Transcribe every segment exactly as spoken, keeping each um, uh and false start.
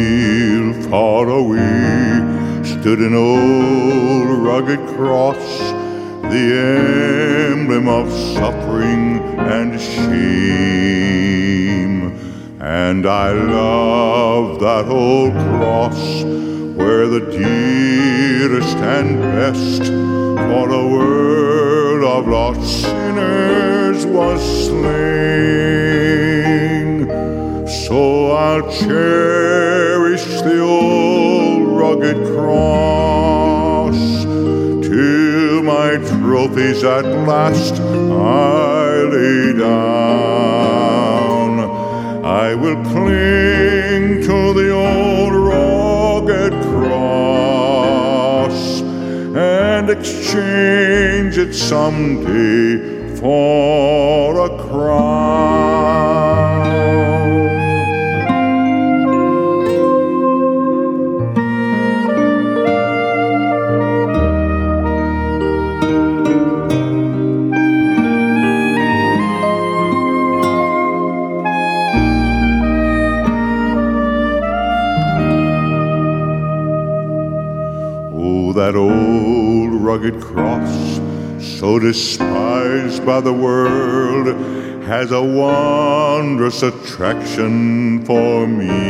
hill far away stood an old rugged cross, the emblem of suffering and shame. And I love that old cross, where the dearest and best for a world of lost sinners was slain. So I'll cherish the old rugged cross till my trophies at last I lay down. I will cling to the old rugged cross and exchange it someday for a crown. That old rugged cross, so despised by the world, has a wondrous attraction for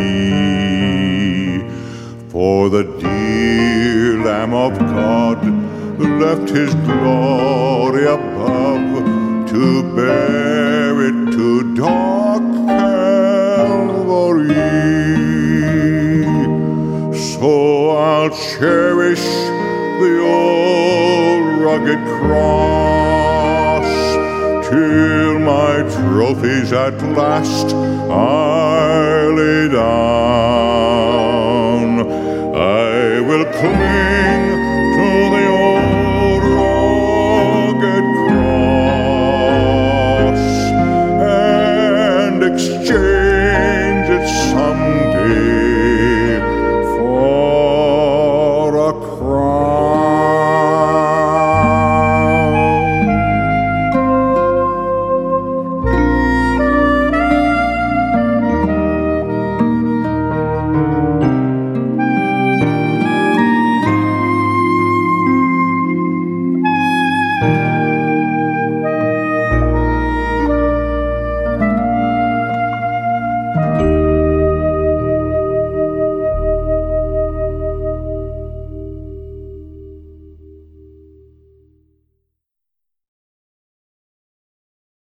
me. For the dear Lamb of God left his glory above to bear it to dark Calvary. So I'll cherish the old rugged cross till my trophies at last I lay down. I will cling to the old rugged cross and exchange it someday